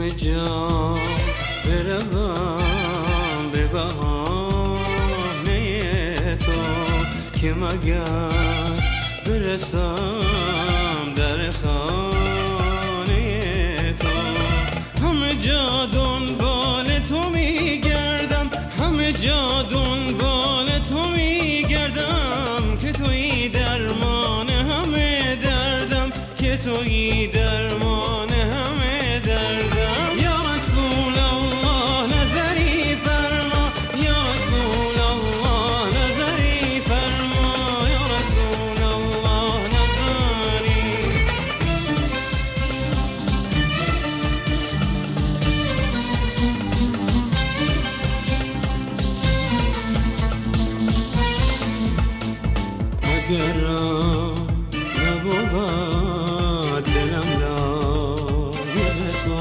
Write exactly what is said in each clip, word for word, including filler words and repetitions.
همه جا بروم به بهانه تو که مگر برسم در خانه تو. همه جا دنبال تو میگردم، همه جا دنبال تو میگردم که تویی درمان همه دردم، که تویی درمان همه دردم. یا رسول الله نظری فرما، یا رسول الله نظری فرما، یا رسول الله نظری. اگرم نبود دلم لایق تو،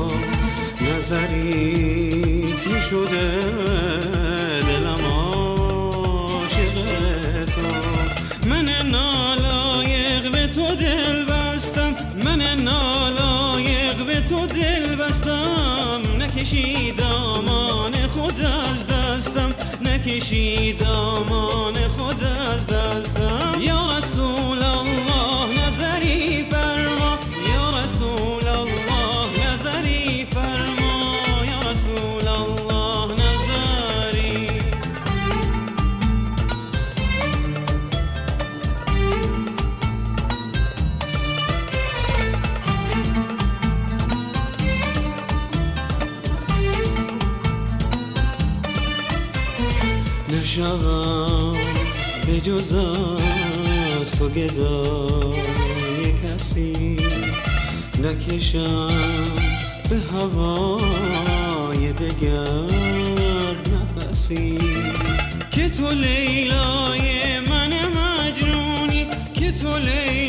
نظری که شده دلم عاشق تو. من نالایق به تو دل بستم، من نالایق به تو دل بستم، نکشی دامان خود از دستم، نکشی دامان خود از دستم. یا رسول الله نظری فرما، یا رسول الله نظری فرما، یا رسول الله نظری. نشوم به جز از تو گدای کسی، نکشم به هوای دگر نفسی. که تو لیلای من مجنونی، که تو لیلای